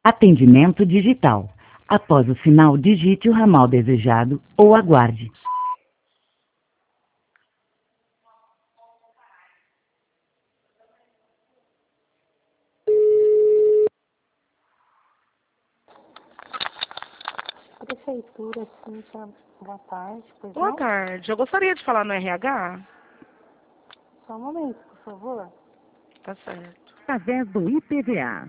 Atendimento digital. Após o sinal, digite o ramal desejado ou aguarde. Prefeitura, Cíntia, boa tarde, pois Boa não? tarde. Eu gostaria de falar no RH. Só um momento, por favor. Tá certo. Através do IPVA.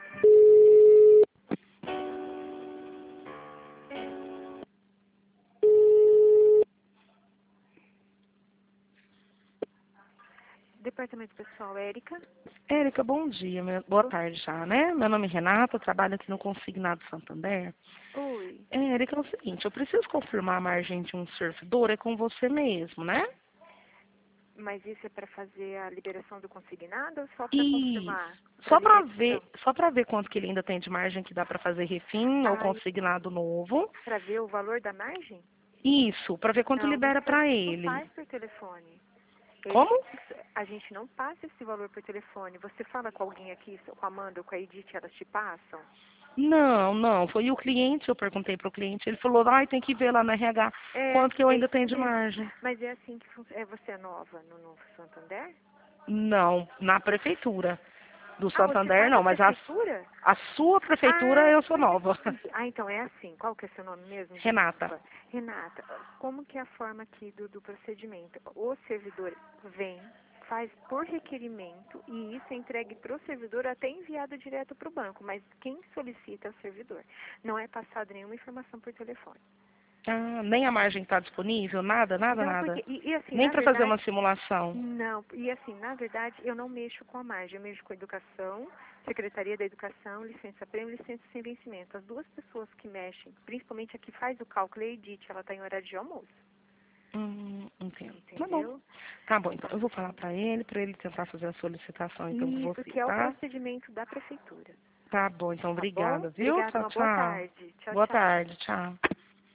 Departamento Pessoal, Érica. Érica, bom dia. Boa tarde já, né? Meu nome é Renata, eu trabalho aqui no Consignado Santander. Oi. Érica, é o seguinte, eu preciso confirmar a margem de um servidor, é com você mesmo, né? Mas isso é para fazer a liberação do consignado ou só para E confirmar? Para só para liberação? ver, só para ver quanto que ele ainda tem de margem que dá para fazer refim ou Ah, consignado novo. para ver o valor da margem? Isso, para ver quanto Não, libera isso a para gente não ele. faz por telefone. Ele, Como? a gente não passa esse valor por telefone. Você fala com alguém aqui, com a Amanda ou com a Edith, elas te passam? Não, não. Foi o cliente, eu perguntei para o cliente, ele falou, ai, tem que ver lá no RH quanto que eu É ainda isso tenho de mesmo. margem. Mas é assim que funciona. Você é nova no Novo Santander? Não, na prefeitura do Ah, você Santander está não, na mas prefeitura? a sua prefeitura Ah, eu sou nova. então é assim. Qual que é seu nome mesmo? Renata. Desculpa. Renata, como que é a forma aqui do procedimento? O servidor vem, faz por requerimento e isso é entregue para o servidor até enviado direto para o banco, mas quem solicita é o servidor. Não é passado nenhuma informação por telefone. Ah, nem a margem está disponível? Nada, nada, Não, nada. porque, e assim, Nem na para fazer verdade, uma simulação. não, e assim, na verdade, eu não mexo com a margem, eu mexo com a educação, Secretaria da Educação, licença prêmio, licença sem vencimento. As duas pessoas que mexem, principalmente a que faz o cálculo, é a Edith, ela está em horário de almoço, Entendo. Tá bom. entendeu? Tá bom, então eu vou falar para ele tentar fazer a solicitação então com Isso você, que é o tá? procedimento da prefeitura, Tá bom, então tá bom? obrigada, viu? Obrigada, Tchau, uma boa tchau. tarde. Tchau, Boa tchau. tarde, tchau.